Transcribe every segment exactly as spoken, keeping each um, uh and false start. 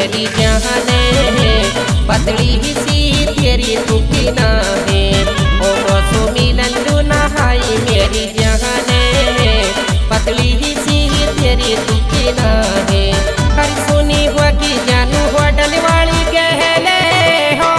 मेरी जाने, पतली सी तेरी दुखी ना है, ओ मौसमी नंदू नहाई मेरी जाने, पतली सी तेरी दुखी ना है। हर सुनी होगी जानू होटल वाली गहले हो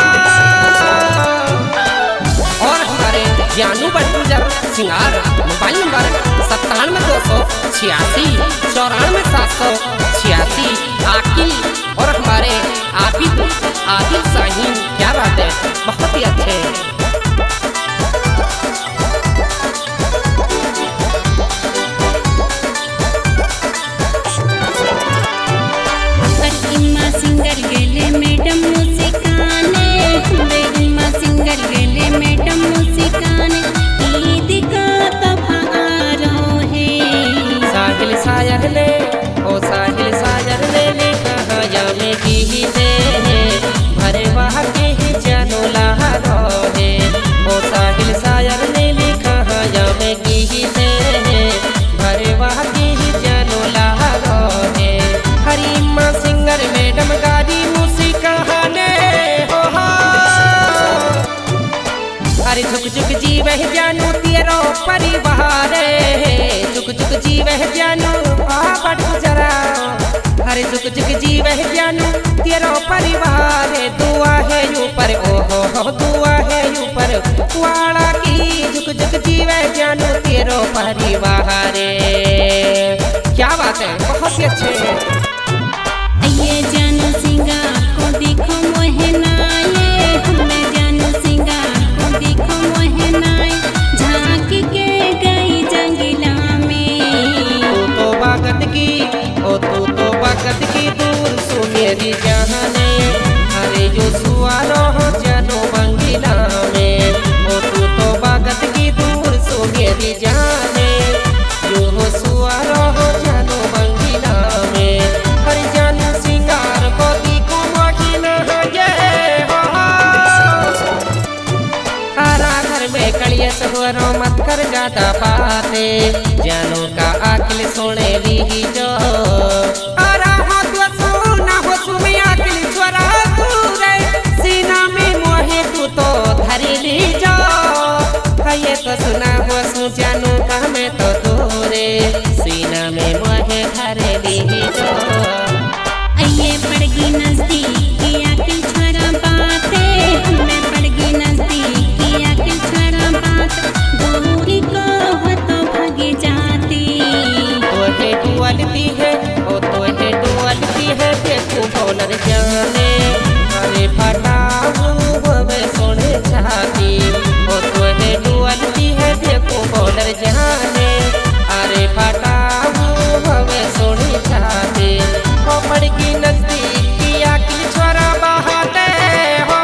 और हमारे जानू बटूजर सिंगार मोबाइल नंबर सत्तानवे दो सौ छियासी चौरानवे सात सौ छियासी। आकिल और हमारे आबिद आदिल साहिन, क्या बात है, बहुत ही अच्छे। सिंगर गेले मैडम मुस्काने, बेगमा सिंगर गेले मैडम मुस्काने, ईद का तबहारो है। साहिल सायर ने ओ साहिल सायर ने लिखा या में की दे, भरे वहाँ के ही जानो लहरो है। ओ साहिल सायर ने लिखा या में की दे, भरे वहाँ के ही जानो लहरो है। हरीमा सिंगर मैडम गाड़ी मुस्काने हो अरे झुक झुक जी वह जानू तेरो परिवार, झुक झुक जी वह जानू बट जरा, अरे झुक झुक जी वह जानू तेरो परिवार। दुआ है ऊपर ओहो हो दुआ है ऊपर वाला की, झुक झुक जी वह जानू तेरो परिवार। क्या बात है, बहुत ही अच्छे हैं। ये जानू सिंगार को देखो मोहनाए, हमें जानू सिंगार को देखो मोहनाए, झांक के गई जंगला में। तू तो बागत की ओ तू तो बागत की दूर सो मेरी जाने, अरे जो सुआरो हो जानो बंगला में। ओ तू तो बागत की दूर सो मेरी जाने, जो हो सुआरो हो जानो बंगला में। हर जानू सिंगार को देखो मोहिना ये हो हरा घर में कलियस हो रो मत कर जाता पाते, जानू का आकिल सोने ली जो हरा हो तो सोना हो सुमी आकिल छोरा तू रे, सीना में मोहे तू तो धरी ली जो। ये तो सुना हो सु जानू का मैं तो दूरे, सीना में मोहे धरे ली जो। ये पड़गी नजदीक आकिल छोरा बाते, हमें पड़गी नजदीक आकिल छोरा बात, दूरी को हो तो भागी जाती। तो है डुअलती है ओ तो है डुअलती है देखो बोलर जाने, अरे फटाऊ वे सोने चाहती। ओ तो है डुअलती है देखो बोलर जाने, अरे फटाऊ वे सोने चाहती। ओ पड़गी नजदीक आकिल छोरा बहाते हो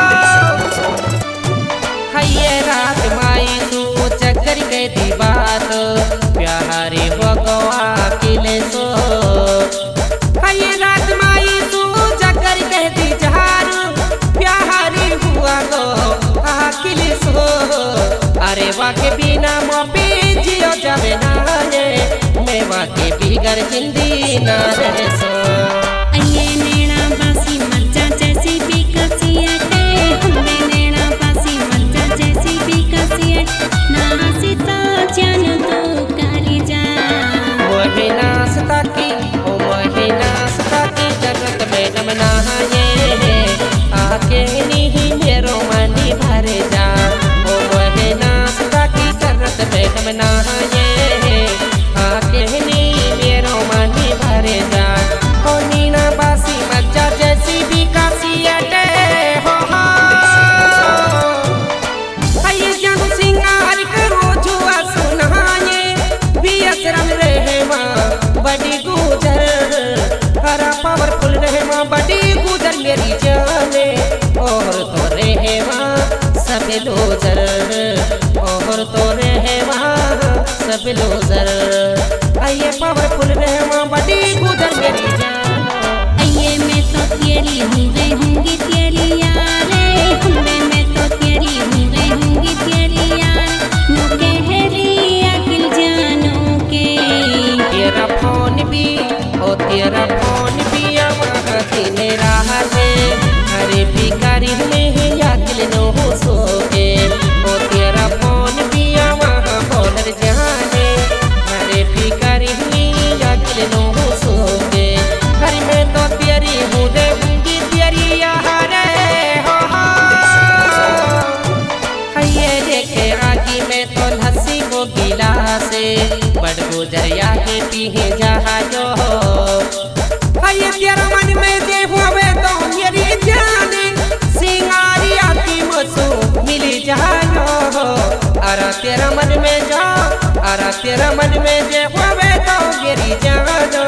ये रात माई तू चक्कर के दी बात, प्यारे हो गवा किले सो। ये रात माई तू चक्कर के दी जहार, प्यारी हुआ गो किले सो। अरे वाके बिना मोपे जियो जावे ना रे, मैं वाके बिगर जिंदी ना रहे सो। ये नैना बासी मज्जा जैसी भी कसियटे, हमें नैना बासी मज्जा जैसी भी कसियटे, नासिता जान तो करी जा। मोहे नासता की ओ मोहे नासता की जगत में नमना ये, आके नहीं मेरो मनी भरे जा। ओ मोहे नासता की जगत में नमना ये, आके नहीं मेरो मनी भरे जा। ओ नीना बासी मज्जा जैसी भी कासियटे हो ये जानू सिंगार करो जुआ सुनाए, बियस रंग रहे माँ बड़ी गुजर, हरा पावरफुल रहे माँ बड़ी गुजर मेरी जाने। और तो रहे माँ सब लोजर, और तो रहे माँ सब लोजर, ये पावरफुल रहे माँ बड़ी गुजर मेरी जान। ये मैं तो तेरी हूँ रहूँगी तेरी यारे, हमें मैं तो तेरी हूँ रहूँगी तेरी यार, मुझे हेरी अकिल जानू के। तेरा फोन भी ओ तेरा फोन भी आवाज़ तेरा मन में जा आरा तेरा मन में जे होवे तो गिरी जानो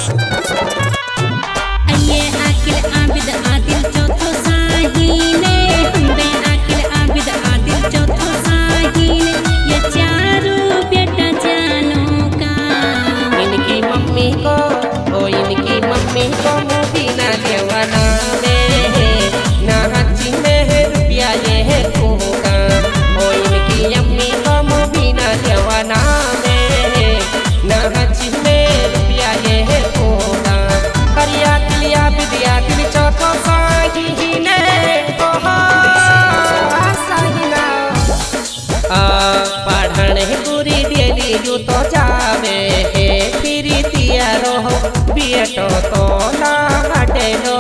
अये आकिल आबिद आदिल चौथो साहीने हमबे आकिल आबिद आदिल चौथो साहीने ये चारों बेटा जानो का इनकी मम्मी को ओ इनकी मम्मी को मुबीना देवाना में ना हच्ची में रुपया ये है तूका ओ इनकी अम्मी को मुबीना देवाना में ना हच्ची में रुपया ये है तूका करिया किलिया बिदिया किल चौथो साहीने ओहो साहीना आ पढ़ने पूरी डेली यू तो जावे है फिर तियारो बेटो तो ना हटे लो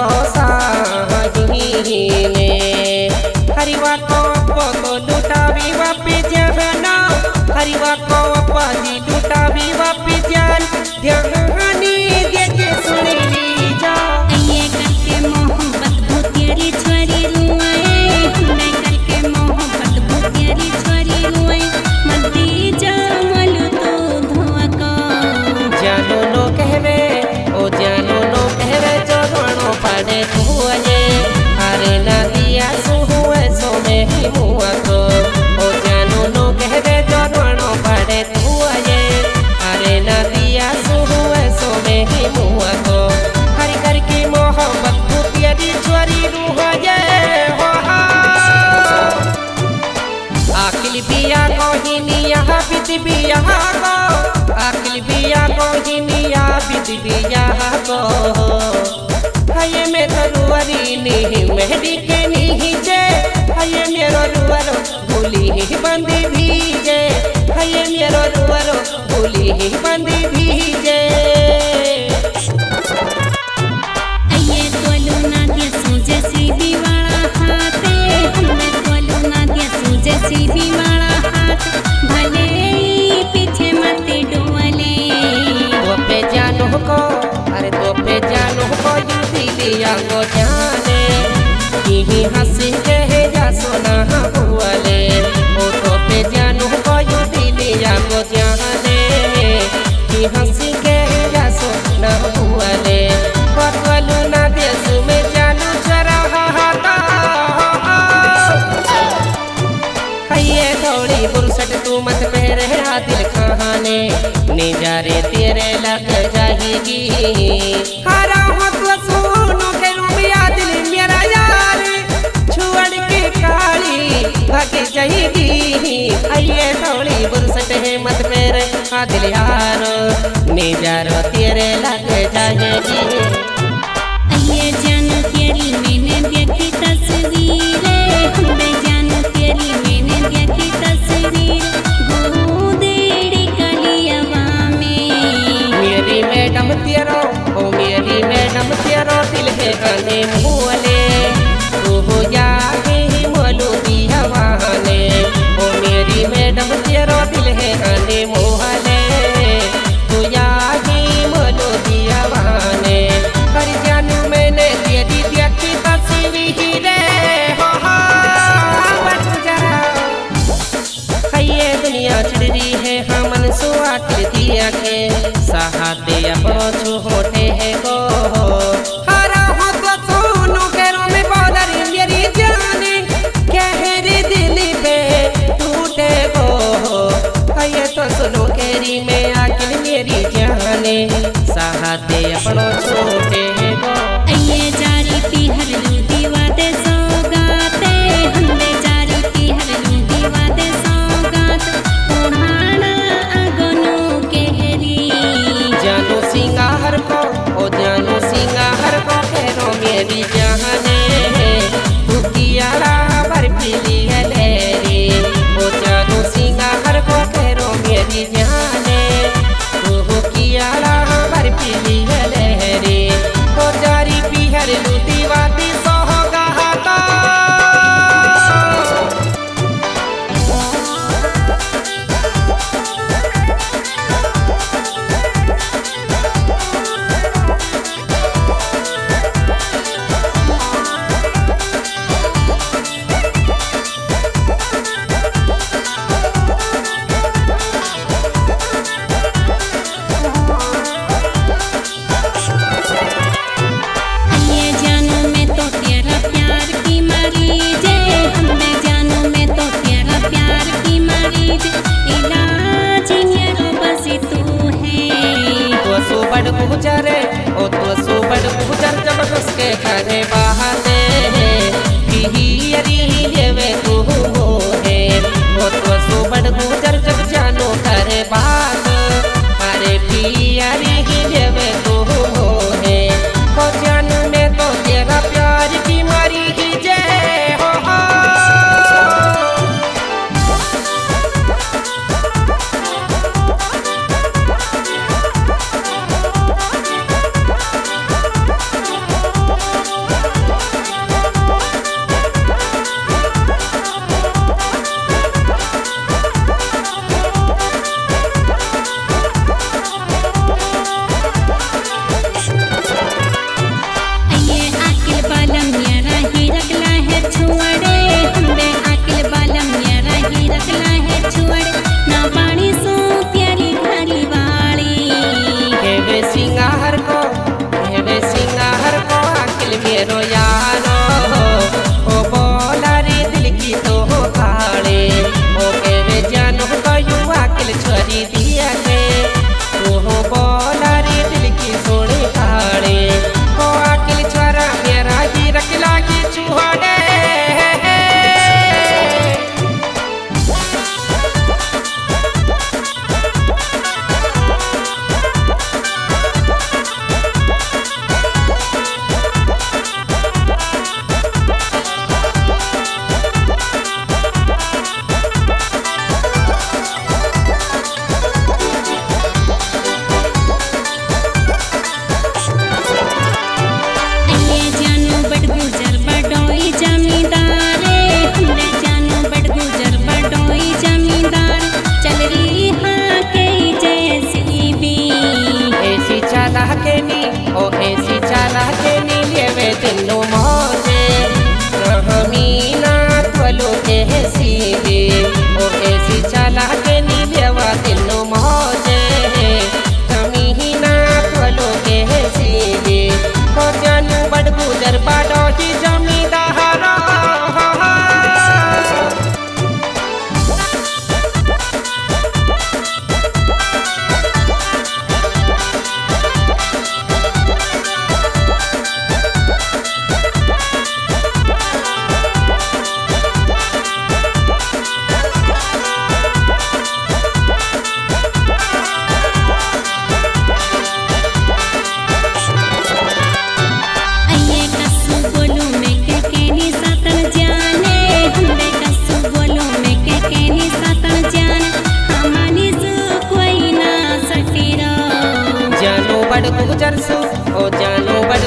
साहीने हरिवा को अपो तो लुटावी वापी जहना हरिवा को अपा जी लुटावी वापी जान ध्यानी देखे सुनी ली जा अये करके मोहब्बत भूतियारी छोरी रुआए हमने करके मोहब्बत भूतियारी छोरी रुआए मद्दी जामलु तो धोआ को जानो नो कहवे ओ जानो नो कहवे जो रोनो पड़े हुए अरे ना दिया सो हुए सो में ही हुआ को ओ जानो नो कहवे जो रोनो पड़े हुए अरे ना दिया सो हुए सो में ही हुआ को हरि करके मोहब्बत भूतियारी छोरी रूह ये हो आकिल बिया को ही निया बिद बिया को आकिल बिया को ही निया बिद बिया को हये में तरुवरी नहीं मेहदी के नहीं जे हये मेरो रुवरो भूली ही बंदी भीजे हये मेरो रुवरो भूली ही बंदी भीजे अये तोलू ना दिया सूझे सीधी वाला हाथे हमने तोलू ना दिया सूझे सीधी वाला हाथ भले ही पीछे मत डोले तो पे जानो को अरे तो पे जानो को यू दिलिया को जाने ही हंसी के जा सोना हुआले ओ तो पे जानो को यू दिलिया को जाने ही हंसी के जा सोना हुआले पतलू ना देश में जानू जरा हाता हये थोड़ी बुरसट तू मत पहरे दिल खाने निजारे तेरे लग जाएगी हरा हो तो सुनो के रुमिया दिल मेरा यार छुअड़ के काली भाग जाएगी आइए थोड़ी बुरसट है मत मेरे दिल यार निजारो तेरे लग जाएगी अये जानो तेरी मैंने देखी तस्वीरें हमने जानो तेरी मैंने देखी तस्वीर गोदेड़ी कलियावा में मेरी मैडम तेरो ओ मेरी मैडम तेरो दिल है गाने मुहले तू या ही मोलू दिया वाने ओ मेरी मैडम तेरो दिल है गाने मुहले तू या ही मोलू दिया वाने कर जानू मैंने तेरी देखी तस्वीर हो हो बट जरा हये दुनिया चढ़ रही है हमन सुआट दिया के सहाते अपनो होते है गो हरा हो तो सुन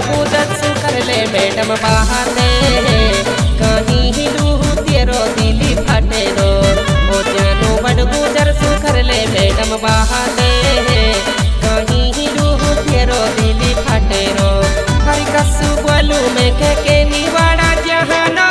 गुजर सु कर ले मैडम बहाने कहीं हिलू तेरो दिली फटे रो ओ जानू बड़ गुजर सु कर ले मैडम बहाने कहीं हिलू तेरो दिली फटे रो हर कसु बोलू में के के निवाड़ा जहाना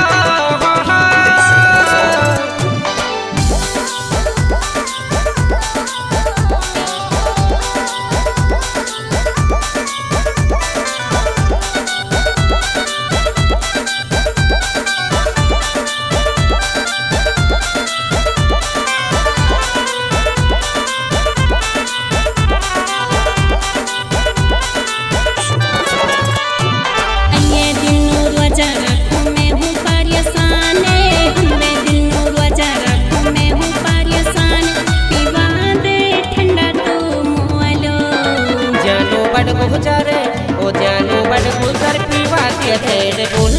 गुजरे ओ जानू बड़ गुजर पीवा के थे